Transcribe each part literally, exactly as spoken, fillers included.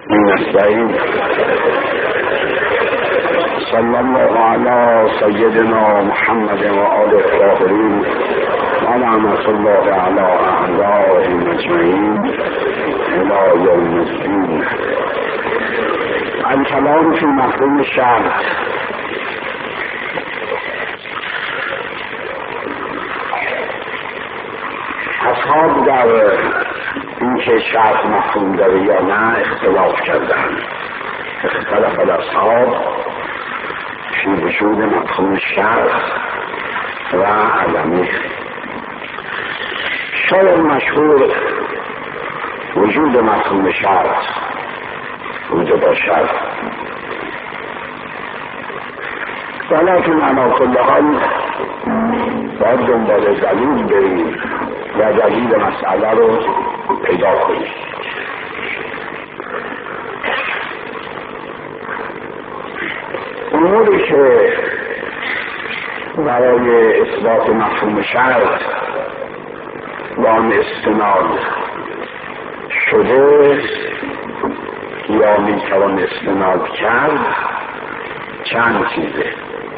نستعين. صلى الله على سيدنا محمد وآله الطاهرين ورحمة الله على أعدائهم أجمعين إلى يوم الدين. الكلام في مفهوم الشرط. اصحاب در اینکه شرط مفهوم داره یا نه اختلاف کردن. اختلاف الاصحاب فی وجود مفهوم شرط و عدمی. شاید مشهور وجود مفهوم شرط وجود با شرط، ولیکن علی کل حال باید دنبال دلیل بریم و دلیل مسئله رو پیدا کنیم. اموری که برای اثبات مفهوم شرط با آن استناد شده یا میتوان استناد کرد چند چیزه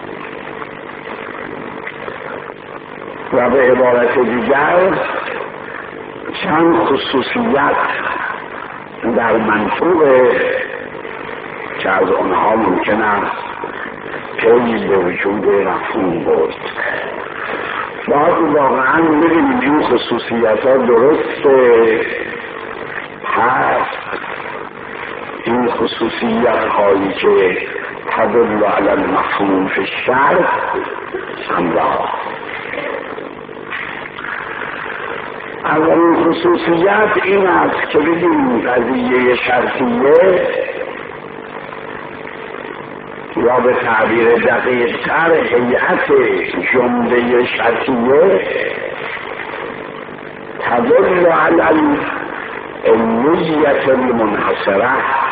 و به عبارت دیگر چند خصوصیت در منطوق که از آنها ممکن است پی به وجود مفهوم بود. باید واقعا ببینیم این خصوصیت ها درسته هست، این خصوصیت هایی که تدل علی المفهوم فی الشرط همراه. اولین خصوصیت این است که بگیم قضیه شرطیه یا به تعبیر دقیق تر هیئت جمله شرطیه تدل علی العلیت المنحصره،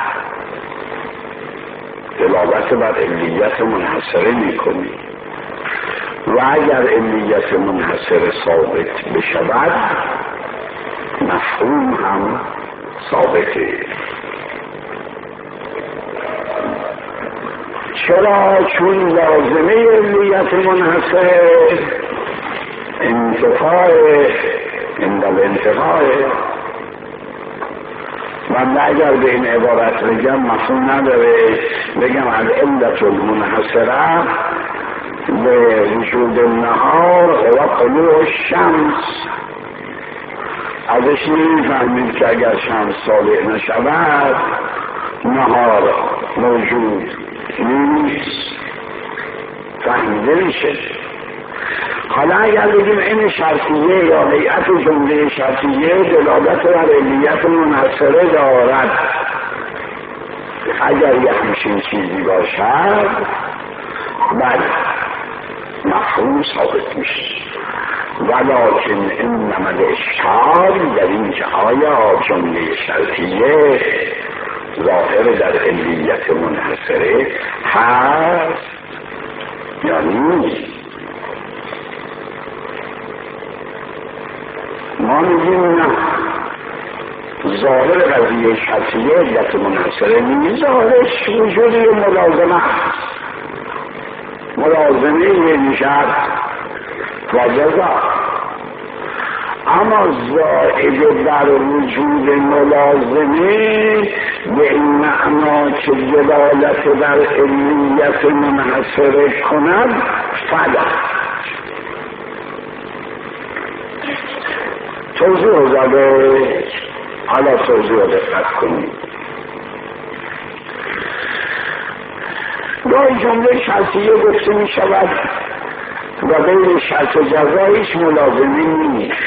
دلالت بر علیت منحصره میکنی و اگر علیت منحصره ثابت بشود مفهوم هم ثابته. چرا؟ چون لازمه علیت منحصره انتفاع اندل انتفاع. من اگر به این عبارت بگم مفهوم نداره، بگم از علت المنحصره به وجود النهار و طلوع الشمس، ازش نمیفهمید که اگر شمس طالع نشود نهار موجود نیست، فهمیده میشه. حالا اگر بگیم این شرطیه یا هیئت جمله شرطیه دلالت بر علیت منحصره دارد، اگر یه همچین چیزی باشد بعد مفهوم ثابت میشه. ولیکن انما الاشکال در این که آیا جمله شرطیه ظاهر در علیت منحصره هست یا نیست. ما میگیم نه، ظاهر قضیه شرطیه علیت منحصره نیست، ظاهرش وجودی ملازمه هست، ملازمه یعنی شرط و جزا. اما زائد در وجود ملازمه به این معنا که دلالت در علیت منحصره کند فلا. توضیح زده، حالا توضیح دقت کنید. گاهی جمله شرطیه گفته می شود و بین شرط و جزا هیچ ملازمه نیست،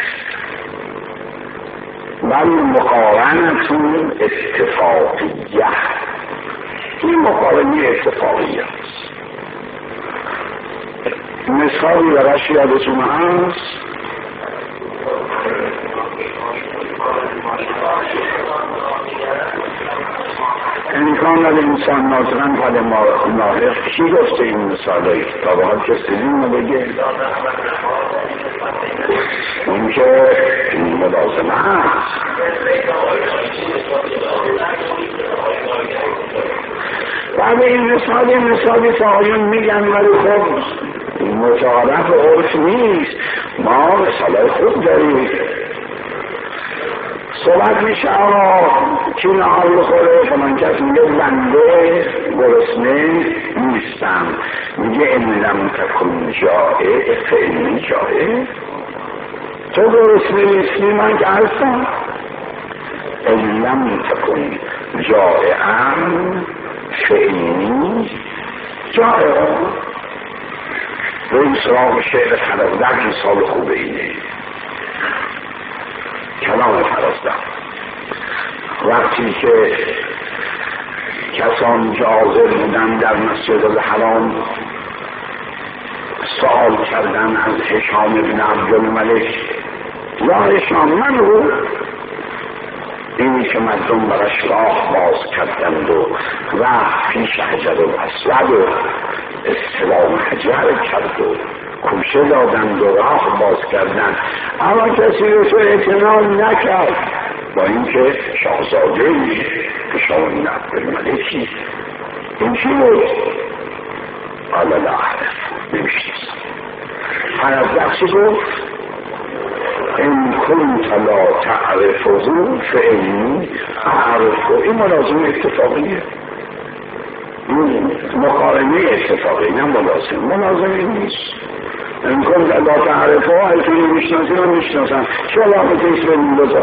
بل مقارنتون اتفاقیه. این مقارنه اتفاقیه است. مثالی برش یادتون هست؟ امکان داره انسان ناظرن حال ناهق. چی گفته این مثالایی؟ تا به حال کسی اینو بگه اون که این ملازمه هست. بعد این مثال این مثالی فاقیون میگن ولی خب متعارف عرف نیست. ما مثال خوب داریم. صحبت میشه آقا کی نهار بخوره؟ فلان کس میگه بنده گرسنه نیستم. میگه ان لم تکن جائع فانی جائع. تو گرسنه نیستی من که هستم. ان لم تکن جائعا فانی جائع. و این سراغ شعر فرزدق مثال خوبه اینه. کلام فرزدق وقتی که کسان که حاضر بودن در مسجد الحرام سوال کردن از هشام بن عبدالملک، یا هشام من رو اینی که مردم برش راه باز کردند و رفت پیش حجر الاسود و استلام حجر کرد و کوشه دادند و راه باز کردند، اما کسی رو تو اعتنا نکرد. با اینکه شاهزاده هشام بن عبدالملکی این چی بود؟ قال لا اعرف، نمیشناسم. فرزدق چی گفت؟ ان كنت لا تعرفه فإني اعرفه. این ملازم اتفاقیه، این مقارنه اتفاقی، نه ملازم. ملازمی نیست. ان كنت لا تعرفه، اگه تو نمیشناسی من میشناسم. چه علاقه ایست به این دوتا؟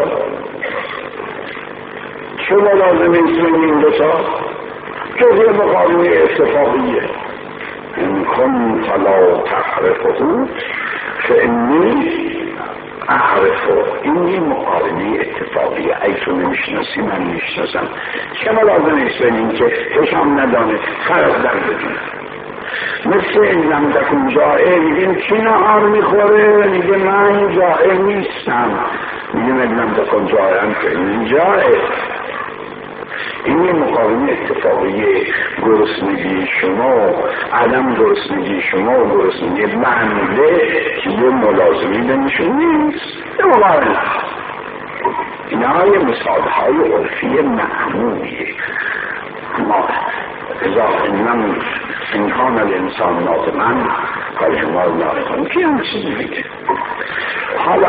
چه ملازم ایست به این دوتا؟ جزء مقارنه اتفاقیه. ان كنت لا تعرفه فإني اعرفه. این یه مقارنه اتفاقیه. ای تو نمیشناسی من میشناسم. چه لازم نیست این که هشام ندانه فرض در بدونه. مثل این لم تکن جائع میگیم کی نهار میخوره؟ میگه من جائع نیستم. میگیم این لم تکن جائعا فإنی جائع. این یه مقارنه اتفاقیه. گرسنگی شما، عدم گرسنگی شما و گرسنگی بنده که یه ملازمی بینشون نیست. یه مقارنه. اینا یه مثالهای عرفی معمولیه. اما ازا انم انکان الانسان ناطقا قال شما ناطقا کی هم چیزی میگه. حالا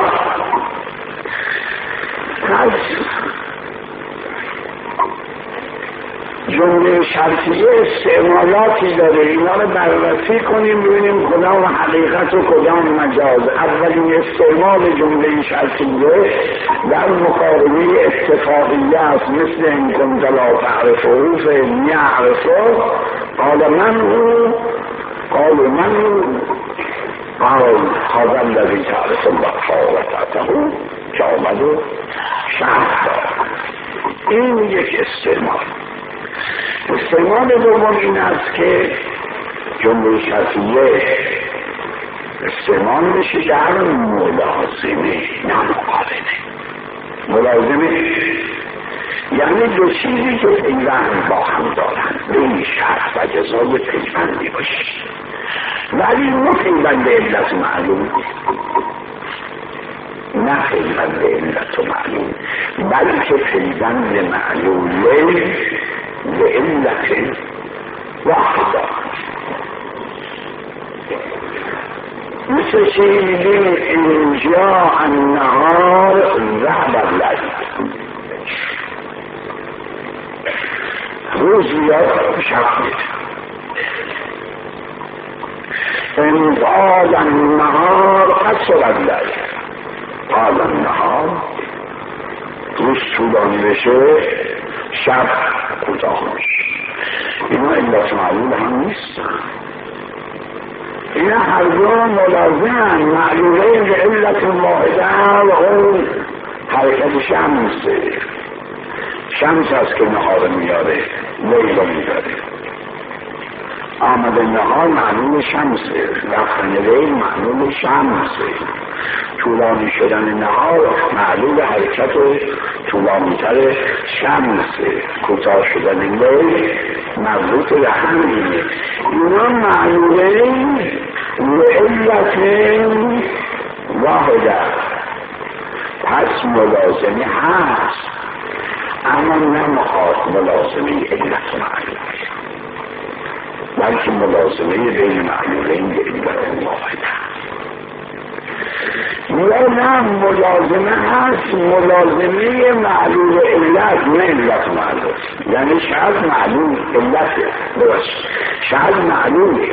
پس جمله شرطیه استعمالاتی داره. اینا رو بررسی کنیم ببینیم کدام حقیقت و کدام مجاز. اولین استعمال جمله شرطیه در مقارنه اتفاقیه است. مثل این کن لا تعرفه فإنی اعرفه. قال من هو قال من هو قال هذا الذی تعرف البحارته که آمد و شرط داد. این یک استعمال. استعمال دوم این است که جمله شرطیه استعمال میشه در ملازمه، نه مقارنه. ملازمه یعنی دو چیزی که پیوند با هم دارن، به این شرط و جزای پیوندی باشه، ولی نه پیوند علت معلوم، نه پیوند علت معلوم، بلکه پیوند معلومه لعلت واحدة. مثل شيء إن جاء النهار ذهب الليل. روز يوم شب. إن طال النهار قصر الليل. طال النهار روز طولانی بشه شب کوتاه میشه. اینا علت معلول هم نیستن. اینا هر دو ملازمن. معلوله به علت واحده و اون حرکت شمسه. شمس هست که نهار میاره، لیل میاره. آمد نهار معلول شمسه، رفتن لیل معلول شمسه. طولانی شدن نهار معلول حرکت و طولانیتر شمسه. کوتاه شدن لیل مربوط به همینه. اینا معلوله لعلت واحده. پس ملازمه هست، اما نه مخاط ملازمه علت معلومه. بلکه ملازمه بین معلولین به علت واحد یا نه ملازمه هست ملازمه معلول علت نه علت معلول، یعنی شاید معلول علته درست شاید معلول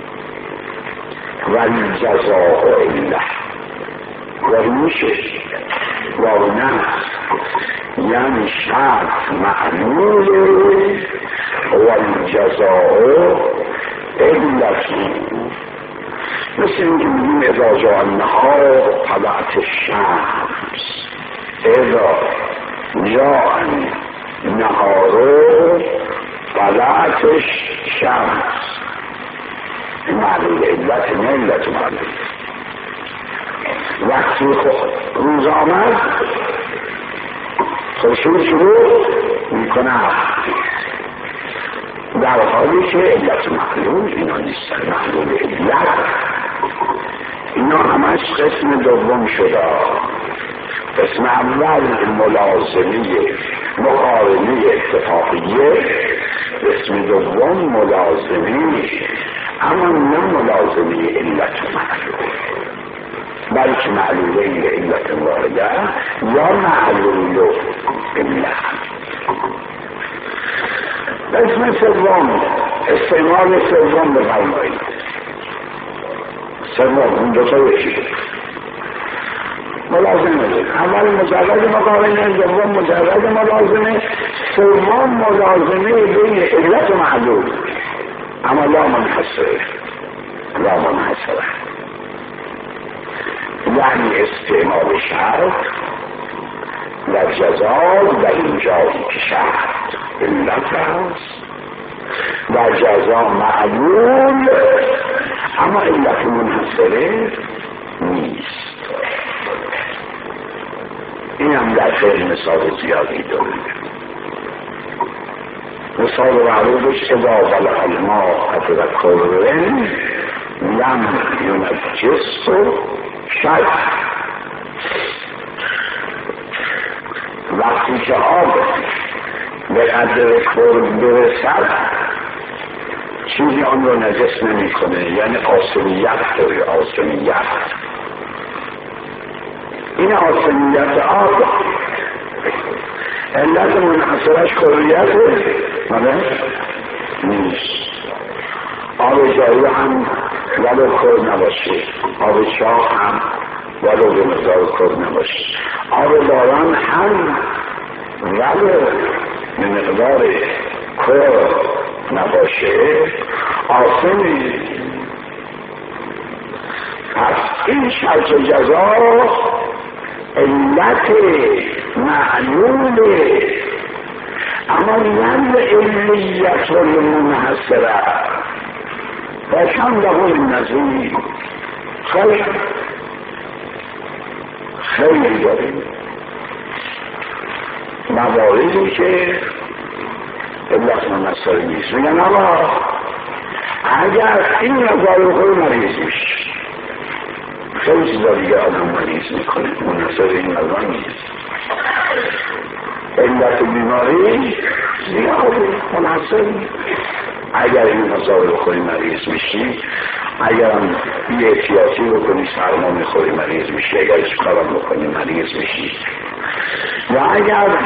ولی جزاء علت ولی میشه ولی نه یعنی شرط معلول ولی جزاء علت مثل اینکه میگیم اذا جاء النهار طلعت الشمس اذا جاء النهار طلعت الشمس معلول علت نه علت معلول. وقتی روز آمد خورشید شروع میکنه در حالی که علت معلول اینا نیستن معلول علت اینا همش قسم دوم شده. قسم اول ملازمه مقارنه اتفاقیه، قسم دوم ملازمه اما نه ملازمه علت معلول بلکه معلوله علت وارده یا معلول علت. قسم سوم استعمال سوم بفرمایید. سوم اون دو تا یکی ملازمه اول مجرد مقارنه دوم مجرد ملازمه سوم ملازمه بین علت و معلول اما لا منحصره لا منحصره یعنی استعمال شرط در جزا در اینجایی که شرط علت هست در جزا معلول اما علت منحصره نیست. این هم در خیلی مثال زیادی داره. مثال معروفش اذا بلغ الماء تذکرن لم ينجس شد وقتی که آب به قدر کرد برسد چیزی آن رو نجس نمی کنه یعنی آسمیت داره آسمیت. این آسمیت آب علت منحصرش کلیت ماله نیست. آب جایی هم ولو کرد نباشه آب چاه هم ولو به مقدار کرد نباشه آب باران هم ولو به مقدار کرد نباشه آسمی. پس این شرط جزا علت معلول اما نه علیت المنحصره و کم له النظیر. خیلی خیلی داریم مواردی که علت منحصره نیست. میگن اما اگر این نظر خود مریض میشه خیلی چیزا دیگه آدم مریض میکنه منحصر این نظر نیست. علت بیماری زیاده منحصر اگر این نظر خودی مریض میشی اگر هم بی احتیاطی بکنی سرما میخوری مریض میشی اگر چکارم بکنی مریض میشی و اگر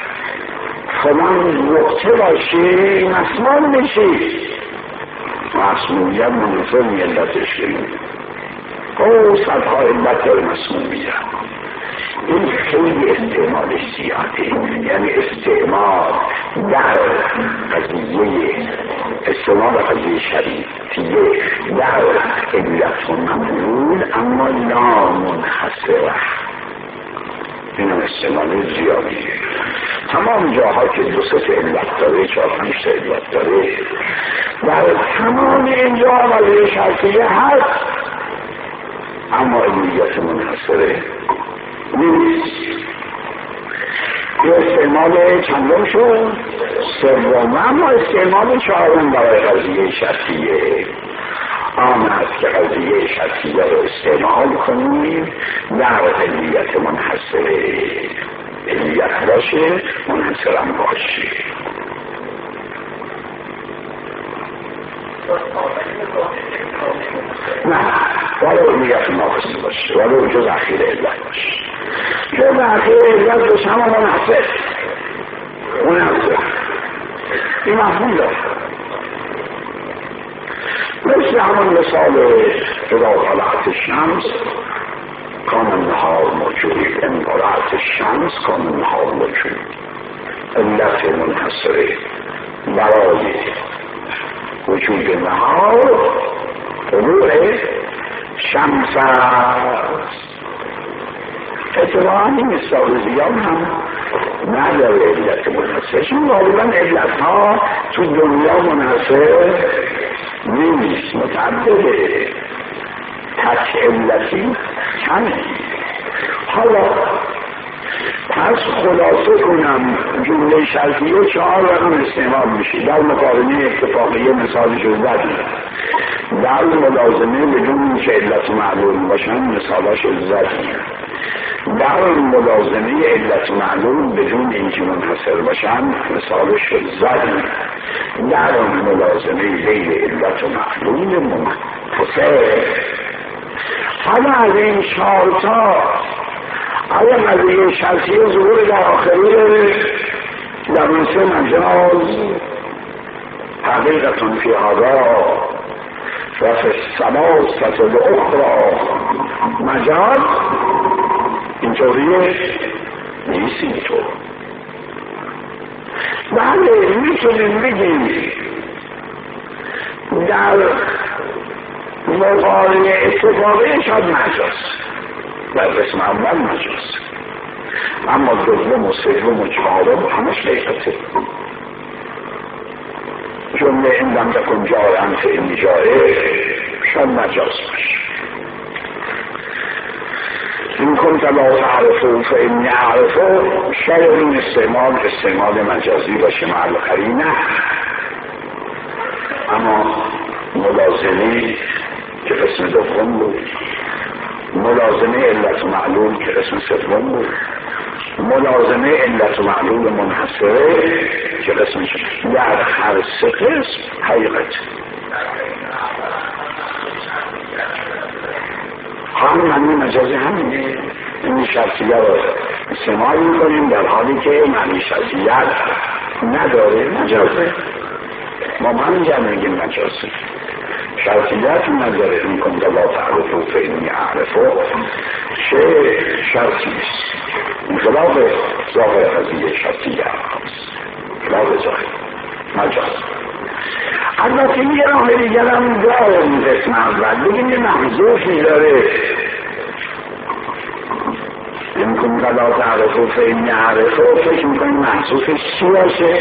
فلان نقطه باشی مسموم میشی مسمومیت منحصر می علتش کنیم او صدها علت داره مسمومیت. این خیلی استعمالش زیاده یعنی استعمال در قضیه استعمال قضیه شریعتیه در علت و معلول اما لا منحصره. این استعمال زیادیه. تمام جاها که دو سه علت داره چهار پنج تا علت داره در تمام اینجا قضیه شرطیه هست اما علت منحصره نیست. یه استعمال چندم شد سوم اما استعمال چهارم برای قضیه شرطیه آن است که قضیه شرطیه رو استعمال کنیم در علت منحصره علت باشه منحصرم باشه. نه ولو نیت ناقص باشه، ولو جز اخیر علت باشه. جز اخیر علت باشه همه منحصر منحصر این مفهوم داره. مثل همون مثال اذا طلعت الشمس کان النهار موجود، ان طلعت الشمس کان النهار موجود. علت منحصره برای وجود نهار طلوع شمس است. اتفاقا این مثال زیان هم نداره علت منحصر، چون غالبا علت ها تو دنیا منحصر نیست، متعدده، تک علتی کمه. حالا پس خلاصه کنم جمله شرطیه چهار رقم استعمال میشه در مقارنه اتفاقیه. مثالش رو زدیم در ملازمه بدون اینکه علت معلوم باشن، مثالاش رو زدیم در ملازمه علت معلوم بدون اینکه منحصر باشن، مثالش رو زدیم در ملازمه بین علت و معلوم منحصر. حالا از این چهار تا آیا قضیه شرطیه ظهور در آخری در مثل مجاز حقیقتون فی هذا و فی السلاسة الاخری مجاز اینطوریه نیست. اینطور بله میتونیم بگیم در مقارنه اتفاقی شاید مجاز، در قسم اول مجاز، اما دوم و سوم و چهارم همش حقیقته. جمله این لم تکن جارا فإنی جاره شاید مجاز باشه. این کنت لا تعرفه فإنی اعرفه شاید این استعمال استعمال مجازی باشه مع القرینه، اما ملازمی که قسم دوم بود، ملازمه علت معلوم که قسم سوم بود، ملازمه علت معلوم منحصره که قسم شد. در هر سه قسم حقیقت هم معنی مجازی همینه. این شرطیه رو استعمال میکنیم در حالی که معنی شرطیت نداره، مجازه. ما من جمع میگیم مجازه، شرطیت نداره. این کن لا تعرفو فإنی اعرفو چه شرطیست خلاف ظاهر قضیه شرطیه هست، خلاف ظاهر مجاز. البته یه راه دیگر هم داره این قسم اول، بگیم یه محذوفی داره. این کن لا تعرفو فإنی اعرفو فکر میکنیم محذوفش چی باشه؟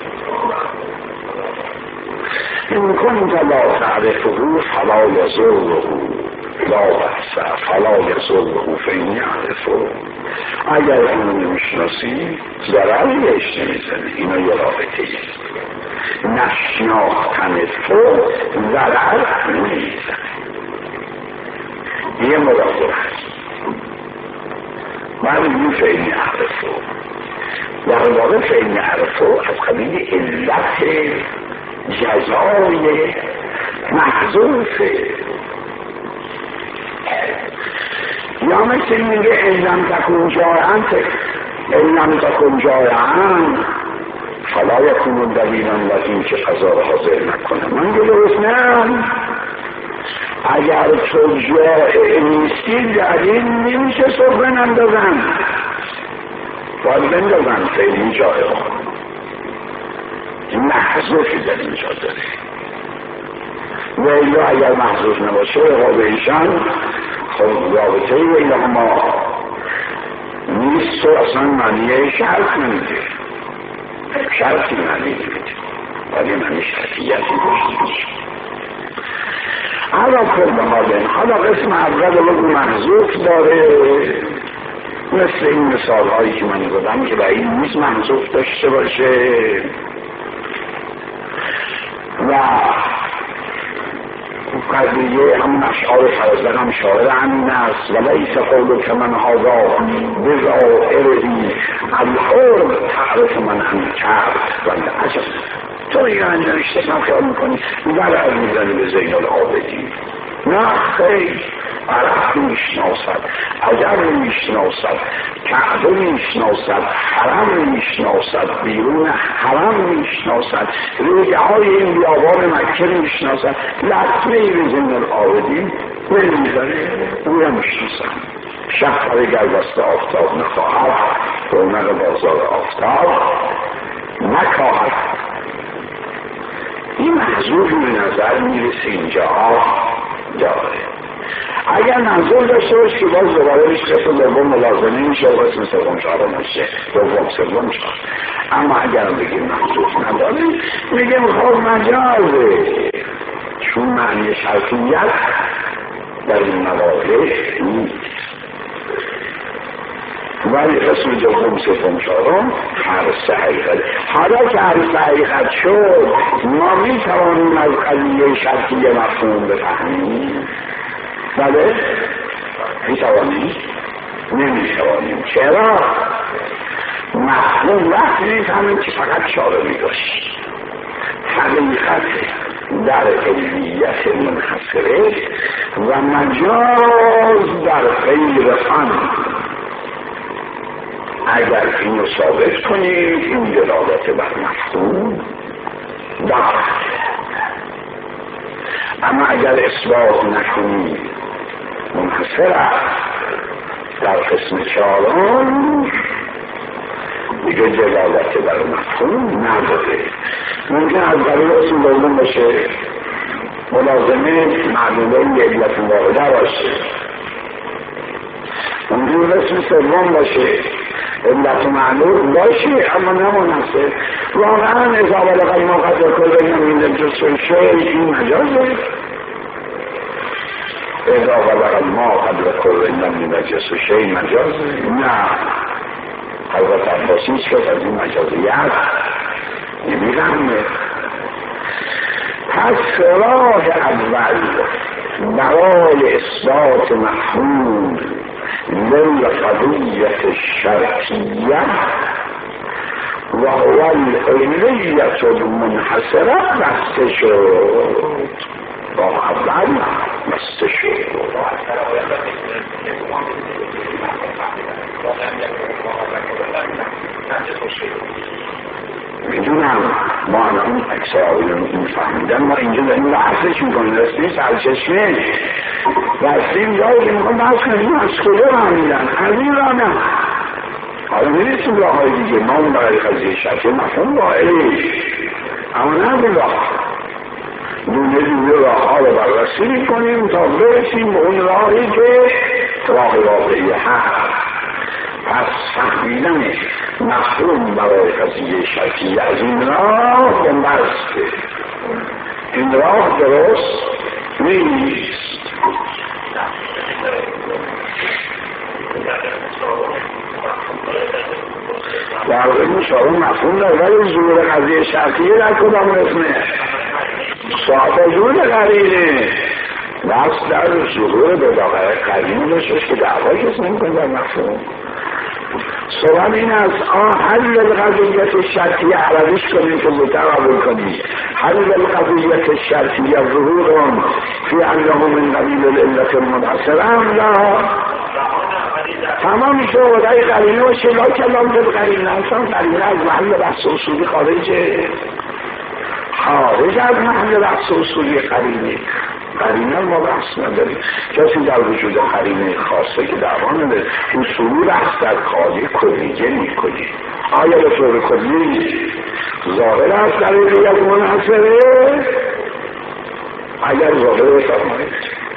این کنت لا تعرفه فلا یضره لا بحث فلا یضره فإنی اعرفه. اگر اونو نمیشناسی ضرری بهش نمیزنه. اینا یه رابطه است. نشناختن تو ضرر نمیزنه، یه مرافق هست. من این فإنی اعرفه در واقع فإنی اعرفه از قبیل علت جزای محذوفه. یا مثل میگه ان لم تکن جارعا ان لم تکن جارعا فلا یکون دلیلا لازم که قضا رو حاضر نکنه. من درست نه، اگر تو جائع نیستی دلیل نمیشه صحبه نندازن، باید بندازن فعلی جائع محذوفی در اینجا داره. و ایلا اگر محذوف نباشه رابطه ایشان خب رابطه ایلا ما نیست و اصلا معنیه شرط نمیده، شرطی معنی نمیده، ولی معنی شرطیتی داشته. حالا کل حالا حالا قسم اول رو محذوف داره، مثل این مثال هایی که من گفتم که باید نیست محذوف داشته باشه. و قضیه همون اشعار فرزدن هم شاعر همین است. و لیس قولو که من هادا بظاهری الحر تعرف من هم کرد و عجب تو میگه من نوشته هم خیال میکنی برای میزنی به زین العابدین. نه خیلی عرب میشناسد، عجب میشناسد، کعبه میشناسد، حرم میشناسد، بیرون حرم میشناسد، رویه های این بیابان مکه میشناسد، لطمه ای به زین العابدین نمیزنه. او هم میشناسد. شهر گربست آفتاب نخواهد، رونق بازار آفتاب نکاهد. این محضور به نظر میرسه اینجا داره. اگر منظور داشته باش که باز دوباره میشه قسم دوم ملازمه میشه و قسم سوم چهارم میشه، دوم سوم چهارم. اما اگر بگیم منظور نداره میگیم خب مجازه، چون معنی شرطیت در این مواقع نیست. ولی قسم دوم سوم چهارم هر سه حقیقت. حالا که هر سه حقیقت شد ما میتوانیم از قضیه شرطیه مفهوم بفهمیم؟ بله؟ میتوانیم؟ نمیتوانیم. چرا؟ مفهوم وقتی میفهمیم که فقط چاره داشت. حقیقت در علمیت منحصره و مجاز در غیر فن. اگر اینو ثابت کنیم این دلالت بر مفهوم دارد. اما اگر اثبات نکنیم منحصر است در قسم چهارم دیگه دلالت بر مفهوم نداره. ممکن از قبیل اسم دوم باشه، ملازمه معلومه علت واحده باشه، ممکن اسم سوم باشه علت معلوم باشه اما نمونسه. واقعا اذا بلغ ما قدر کل من جسم شیء این مجازه. اذا بلغ ما قدر کل من جسم شیء مجازه. نه حضرت عباسی که از این مجازیت نمی‌فهمه. پس راه اول برای اثبات مفهوم للقضیة الشرطیه و هو العلیة المنحصره بسته شد. راه اول بسته شد. میدونم ما الان اکثر آقایون این فهمیدن، ما اینجا داریم بحثش میکنیم، رسیم سرچشمه رسیم جایی که میخوام بحث کنیم از کجا فهمیدن، از این راه نه. حالا میرسیم راه های دیگه، ما اون برای قضیه شرطی مفهوم قائلی، اما نه به راه دونه دونه راه ها رو بررسی میکنیم تا برسیم به اون راهی که راه واقعی هست. پس فهمیدن مفهوم برای قضیه شرطی از این راه بنبسته. این راه درست نیست. در این شارون مفهوم داره ولی ظهور قضیه شرطیه در کدام رسمه؟ صاحب ظهور قرینه بس در ظهور به داغره قرینه داشتش که دعوا کسی نمی کنه در مفهوم. سوال این است آن حل القضیت شرطیه عربیش کنیم که زودتر قبول کنیم. حل القضیت شرطیه ظهور فی انه من قبیل العلت المنحصره ام لا تمام شد. ای قرینه و شلا کلام به قرینه اصلا قرینه از محل بحث اصولی خارجه، خارج از محل بحث اصولی قرینه. قرینه ما بحث نداریم، کسی در وجود قرینه خاصه که دعوا نداره. اصولی بحث در قاضی کلیه میکنی. آیا به طور کلی ظاهر است در علت منحصره؟ اگر ظاهر بفرمایید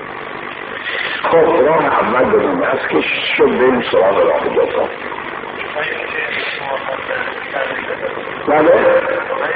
خب راه اول بدون است که شد بریم سراغ راه دوم. بله؟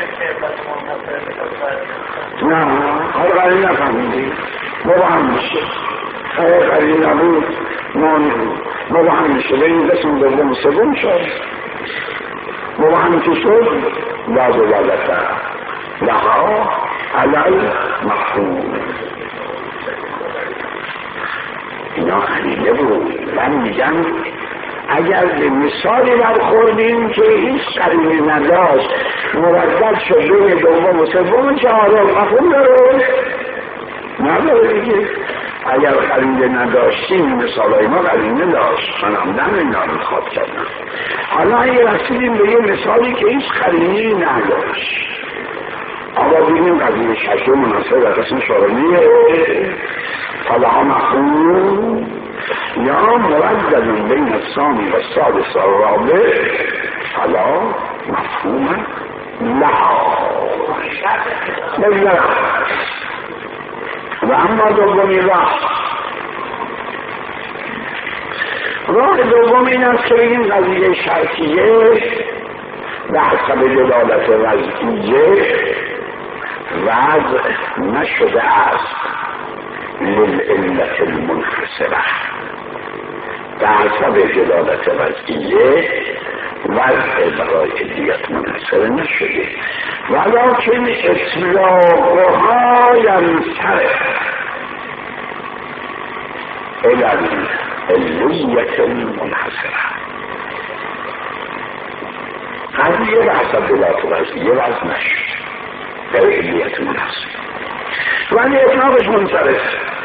نه هر قرین نفهمیدی مبهم میشه. هر قرین نبود مبهم میشه. به این قسم دوم سوم شد مبهم که شد لا دلالت لها علی مفهوم. اینا قرینه بود. من میگم اگر به مثالی برخوردیم که هیچ قرینه نداشت مردد شد بین دوم و سوم چهارم، مفهوم داره؟ نداره دیگه. اگر قرینه نداشتیم مثالای ما قرینه داشت، من همدن اینا رو خواب کردم. حالا اگر رسیدیم به یه مثالی که هیچ قرینه‌ای نداشت، آقا بینیم قضیه شکل مناسب در قسم شارمیه فلها مفهوم یا مردد بین الثانی و السادس و الرابع فلا مفهوم لها. بگذارم و اما دومی راه راه دوم این است که این قضیه شرطیه به حسب دلالت وضعیه وضع نشده است للعلت المنحصره، به حسب دلالت وضعیه وضع برای علیت منحصره نشده، ولکن اطلاقها ینصرف الی العلیت المنحصره. قضیه به حسب دلالت وضعیه وضع نشده در علیت منحصره، ولی اطلاقش منصرف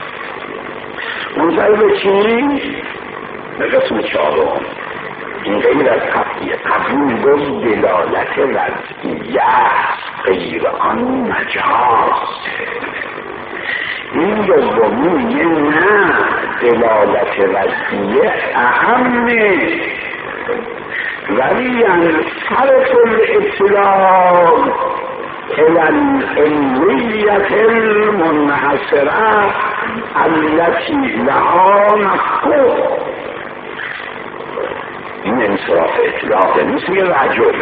منصرف به چی؟ به قسم چهارم. این غیر از قبلیه. قبول گفت دلالت وضعیه غیر آن مجاز. این دومی نه، دلالت وضعیه اهمه، ولی ینصرف الاطلاق الى العلیت المنحصره التي لها مفهوم. این انصراف اطلاق نیست. یه رجل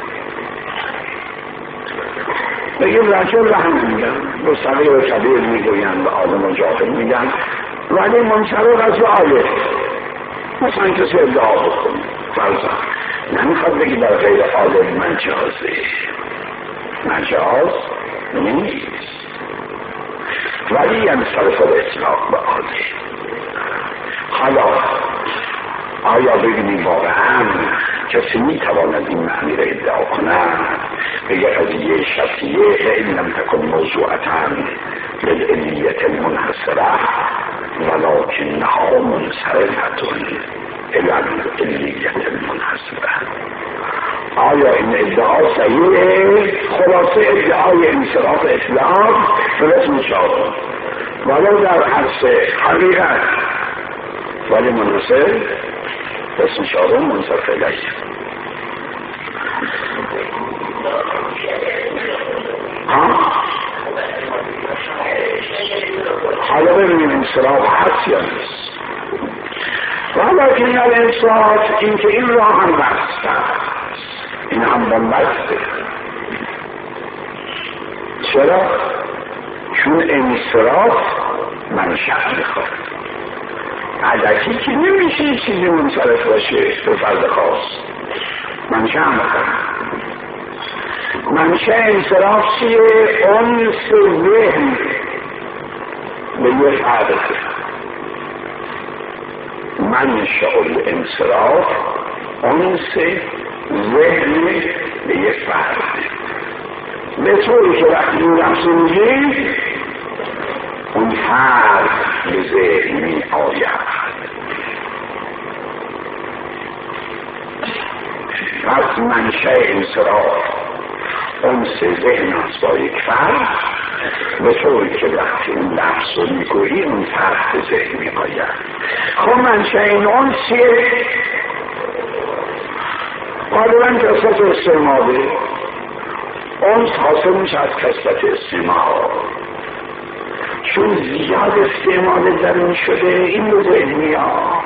بگیم رجل به هم میگن، به صغیر و کبیر میگوین، به آدم و جاهل میگن، ولی منصرف از آیه. مثلا کسی ادعا بکنه فرضا نمیخواد بگی در غیر عالم مجازه، مجاز نیست، ولی ینصرف الاطلاق به آیه. حالا آیا ببینیم واقعا کسی میتواند این معنی را ادعا کند به یک قضیه شرطیه فإن لم تكن موضوعة للعلیة المنحصرة ولكنها منصرفة إلى العلیة المنحصرة؟ آیا این ادعا صحیحه؟ خلاصه ادعای انصراف اطلاق به رسم چهارم ولو در عرص حقیقت، ولی منصرف اسم چهارم منصرف الیه. حالا ببینیم انصراف هست یا نیست. ولیکن الانصراف این که این را هم بست است، این هم بسته. چرا؟ چون انصراف منشأ میخواد. عدکی که نمیشه چیزی منصرف باشه به فرد خاص، منشأ میخواد. منشأ انصراف چیه؟ انس ذهن به یه فرد. منشأ الانصراف انس ذهن به یه فرد، به طوری که وقتی این لفظ میگی اون فرد به ذهن می آید. پس منشأ انصراف انس ذهن است با یک فرد، به طوری که وقتی اون لفظ رو میگویی اون فرد به ذهن می آید. خب منشأ این انس چیه؟ غالبا کثرت استعماله. انس حاصل میشه از کثرت استعمال، چون زیاد استعمال درون شده این رو ذهنی ها.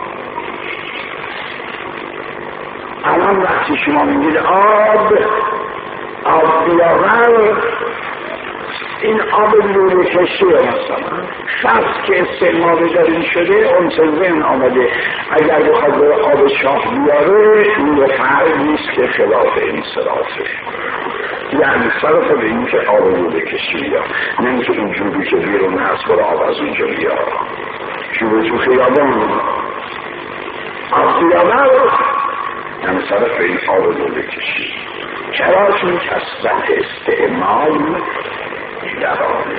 الان وقتی شما میگید آب آب بیاور، این آب لوله کشی مثلا شخص که استعمال درون شده انس ذهن آمده، اگر بخواد آب شاه بیاره این فرق نیست که خلاف انصرافه. یعنی صرف به این که آب لوله کشی بیار، نه اینکه این جوبی که بیرون هست برای آب از اونجا بیار. جوبی تو خیابان آسیانه یعنی صرف این آبدوله کشی. چرا؟ چون کسرت استعمال درانه.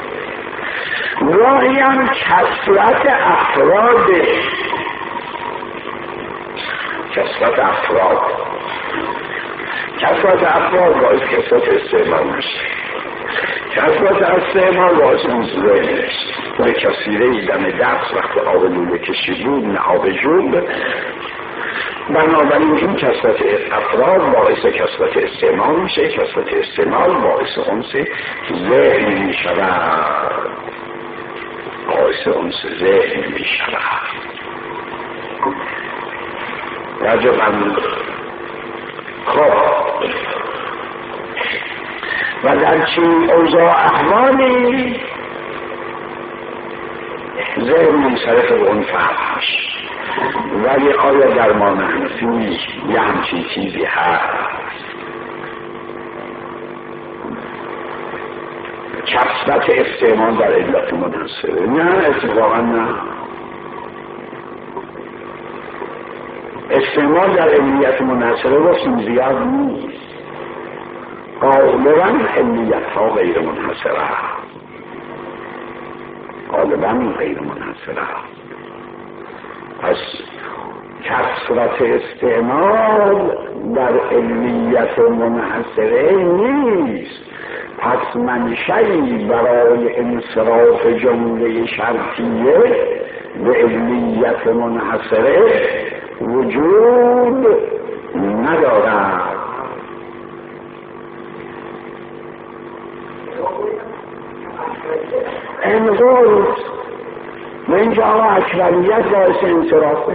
راهی هم کسرت افراد کسرت افراد کسرت افراد باعث کسرت استعمال میشه. کسرت استعمال باعث انزوه نیست. به کسیره ایدن دست وقت آب لوله کشی بود نه آب جود. بنابراین این کسرت افراد باعث کسرت استعمال میشه. کسرت استعمال باعث انس ذهن میشود. باعث انس ذهن میشود. رجبا خب و در چین اوضاع احوالی ذهن منصرف به اون فرمش. ولی آیا در ما نحنفی یه همچین چیزی هست؟ کسرت استعمال در علت منحصره؟ نه، اتفاقا نه. استعمال در علیت منحصره گفتیم زیاد نیست. غالبا علیت ها غیر منحصره غالبا غیر منحصره پس کسرت استعمال در علیت منحصره نیست. پس منشئی برای انصراف جمله شرطیه به علیت منحصره وجود ندارد. انقل و اینجا اکملیت باعث انصرافه.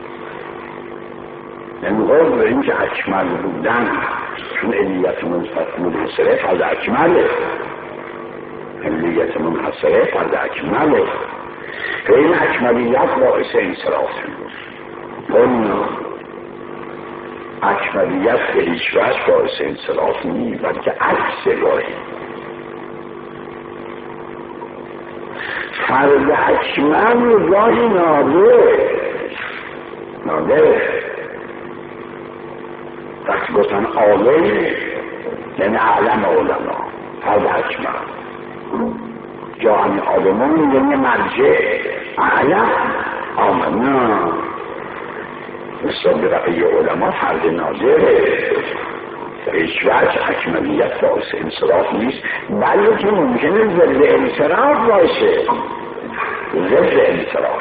انقل و اینجا اکمل بودن چون علیت منحصره فرد اکمله. علیت منحصره فرد اکمله و این اکملیت باعث انصرافه. اون اکملیت به هیچ وجه باعث انصراف نیست، بلکه عکس گاهی. فرد اکمل گاهی نادر نادر وقتی گفتن عالم یعنی اعلم علما. فرد اکمل جهانی آدمان یعنی مرجع اعلم آمنا. مثل برقی علما فرد نادره. هیچ وجه اکملیت باعث انصراف نیست، بلکه ممکنه ضد انصراف باشه. ضد انصراف.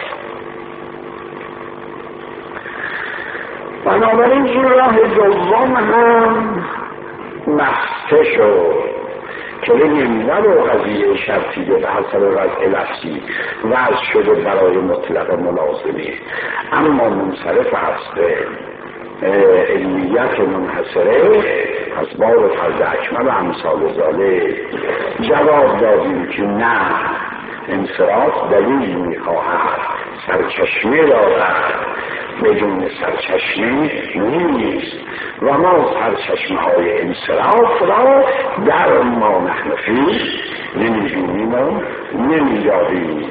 بنابراین این راه دوم هم بسته شد که بگیم ولو قضیه شرطیه به حسب وضع لفظی وضع شده برای مطلق ملازمه، اما منصرف هست به علمیت منحصره. از باب فرد اکمل و امثال ذالک جواب دادیم که نه، انصراف دلیل میخواهد، سرچشمه دارد، بدون سرچشمه نیست و ما سرچشمه های انصراف را در ما نحنفی نمیدونیم و نمییابیم.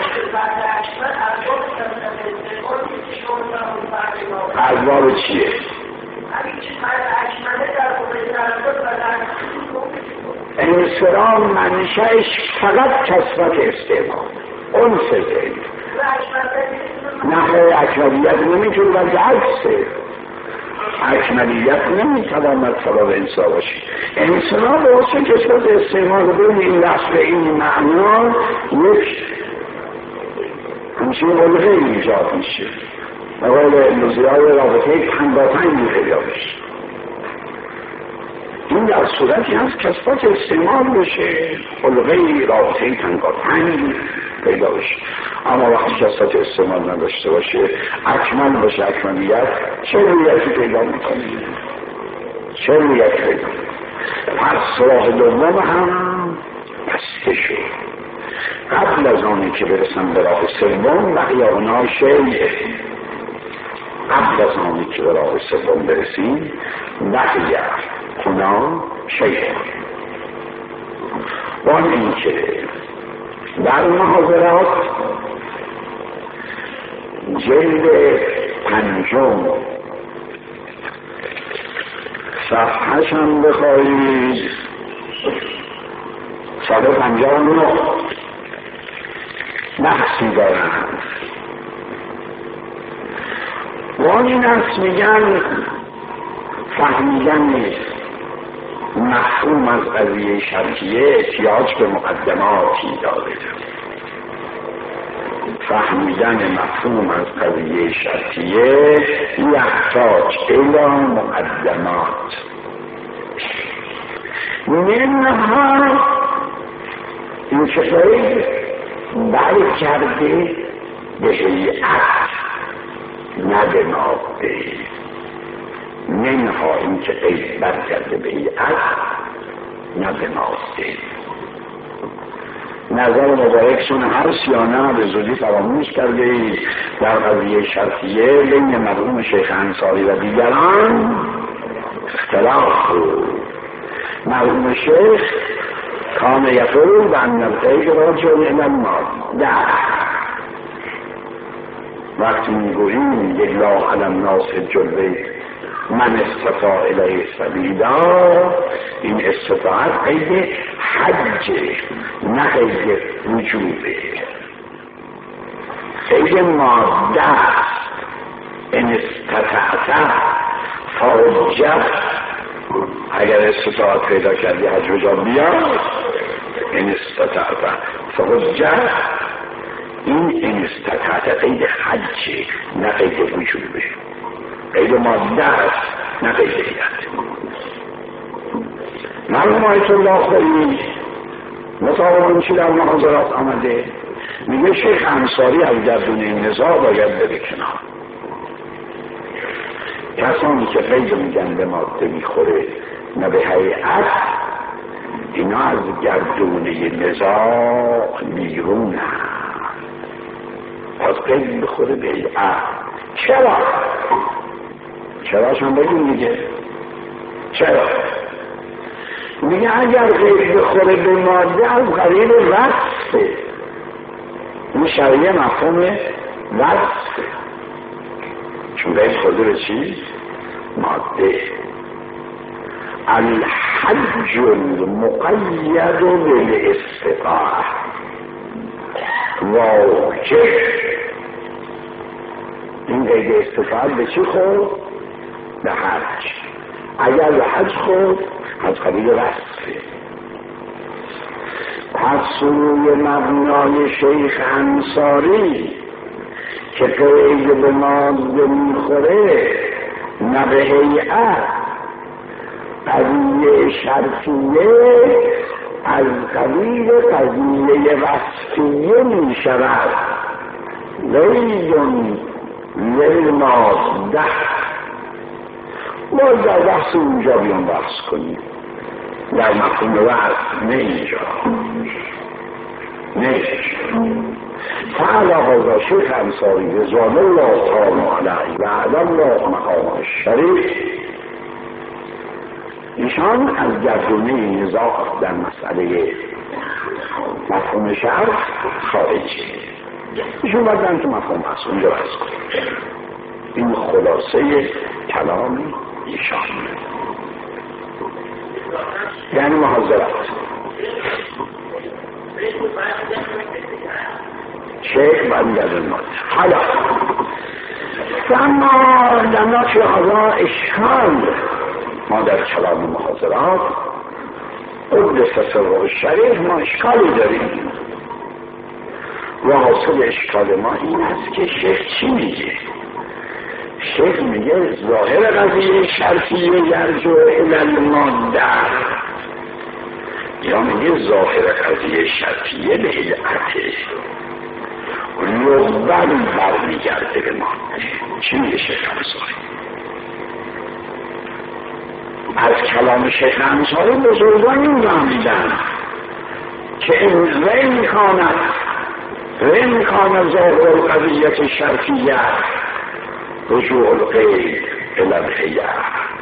ارباب چیه؟ انصراف منشأش فقط کسرت استعمال اون سزه نحوه اکملیت نمیتونه بلکه عکسه. اکملیت نمیتواند سبب انصراف باشی. انصراف باشه کسرت استعمال بین این لفظ به این معنا یک همچین قلقه ایجاد میشه. مقال نزیای رابطه پنگاتنگی پیدا بشه. این در صورتی هست کسرت استعمال بشه، قلقه رابطه پنگاتنگ پیدا بشه. اما وقتی کسرت استعمال نداشته باشه، اکمل باشه، اکملیت، چه رویتی پیدا میکنه؟ چه رویتی پیدا میکنه؟ پس راه دوم هم بسته شد. قبل از آنی که برسن به راه سوم بقیه اونا شیعه. قبل از آنی که به راه سوم برسیم بقیه اونا شیعه. وان این که در محاضرات جلد پنجم صفحه‌ش هم بخواهید صد و پنجاه و نه بحثی دارند و این است میگن فهمیدن مفهوم از قضیه شرطیه احتیاج به مقدماتی داره. فهمیدن مفهوم از قضیه شرطیه یحتاج الی مقدمات منها این که باید برگرده به هیئت نه به ماده. منها این که قید برگرده به هیئت نه به ماده. نظر مبارکشون هست یا نه به زودی فراموش کرده اید در قضیه شرطیه بین مرحوم شیخ انصاری و دیگران اختلاف بود. مرحوم شیخ کان یقول و ان القید راجع الی الماده. وقتی میگوییم لله علی الناس حج البیت من استطاع الیه سبیلا، این استطاعت قید حج نه قید وجوبه، قید ماده. ان استطاعت فحج، اگر استطاعت پیدا کردی حج بجا بیا. ان استطاعت فحج، این این استطاعت قید حج نه قید وجوبه، قید ماده است نه قید هیئت. مرحوم آیت الله خویی مطابق چی در محاضرات آمده میگه شیخ انصاری از گردون این نزاع باید بره کنار. کسانی که قید میگن به ماده میخوره نه به هیئت، اینا از گردونه نزاع بیرون هست. از قید میخوره به هیئت. چرا؟ چرا شما بگیم دیگه چرا؟ میگه اگر قید بخوره به ماده از قبیل وصفه. این شریعه مفهوم وصفه، چون قید خورده به چی؟ ماده. الحج المقید بالاستطاعة واجب. این قید استطاعت به چی خورد؟ به حج. اگر به حج خورد از قبیل وصفه. پس روی مبنای شیخ انصاری که قید به ماده میخوره نه به هیئت، قضیه شرطیه از قبیل قضیه وصفیه می شود. لیون للماده. باید در بحث اونجا بیان بحث کنیم، در مفهوم وصف نه اینجا نه اینجا. فعلا هذا شیخ انصاری رضوان الله تعالی علیه و اعلی الله مقام الشریف، ایشان از گردونه نزاع در مسئله مفهوم شرط خارجی. ایشون باید تو مفهوم هست اونجا بحث کنیم. این خلاصه کلام ایشان یعنی محاضرات شیخ بندر الماده. حالا اما لما فی هذا اشکال، ما در کلام محاضرات قدس سره الشریف ما اشکالی داریم و حاصل اشکال ما این است که شیخ چی میگه؟ شیخ میگه ظاهر قضیه شرطیه یرجع الی الماده، یا میگه ظاهر قضیه شرطیه به هیئته لغوی برمیگرده به ماده. چی میگه شیخ انصاری؟ از کلام شیخ انصاری بزرگان این فهمیدن که این وین کاند وین کاند ظاهر قضیه شرطیه رجوع القید الی الهیئة،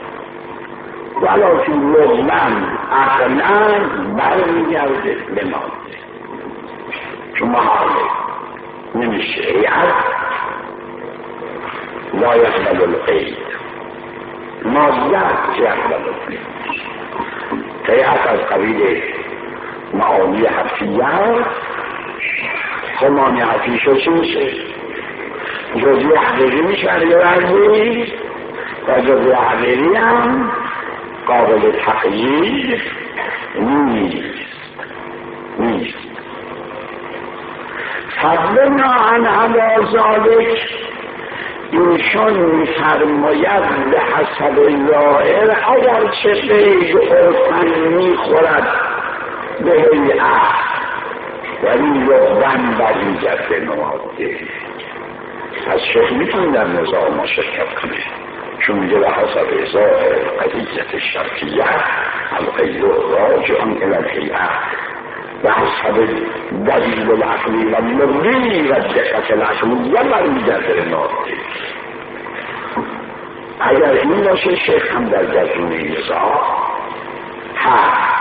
ولکن لغوا عقلا برمیگرده به ماده. چون محاله نمیشه هیئت لا یقبل القید، مازیت یقبل القید. قیعت از قبیل معانی حرفیت، خب معانی حرفیشو چی میشه؟ جزئی حقیقی میشه اگه برزی و جزئی حقیقی هم قابل تقیید نیست نیست. فضلنا عن علی ذالک، ایشان میفرماید به حسب ظاهر اگر چه قید عرفن میخورد به هیئت ولی یقبن بریزت به نماده. از شیخ میتون در نظام ما شرکت کنه چون میگه به حسب ظاهر قضیت شرطیه القید راجع الی الهیئت و حسب دلیل العقلی و لغوی و دقت العقلیه برمیگرده به نماده. اگر این باشه شیخ هم در جزونه نظام هست.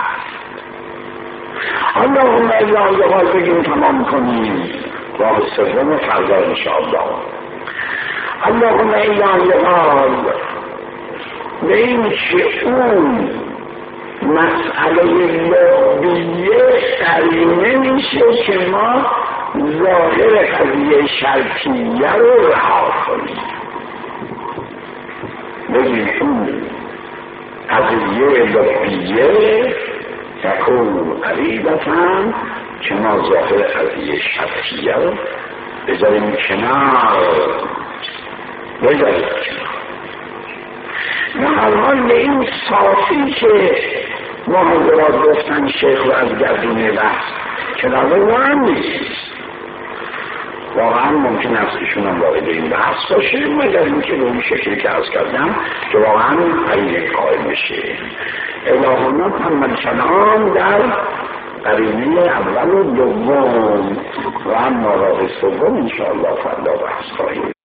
اللهم الا یقال بگیم تمام کنیم راه سوم فردا انشاءالله. اللهم الا یقال به این که اون مسئله لغویه قرینه میشه که ما ظاهر قضیه شرطیه رو رها کنیم. بگیم اون قضیه لغویه تکون قریبتاً که ما ظاهر قضیه شرطیه رو بذاریم کنار بذاریم کنار. نه الان به این صافی که محاضرات گفتن شیخ رو از گردونه بحث که در واقعا نیست. واقعا ممکن است ایشون هم وارد این بحث باشه مگر اینکه به اون شکلی که عرض کردم که واقعا عین قائل بشه. الهانا محمد سلام در قرینه اول و دوم و اما راه سوم انشاءالله فردا بحث خواهیم.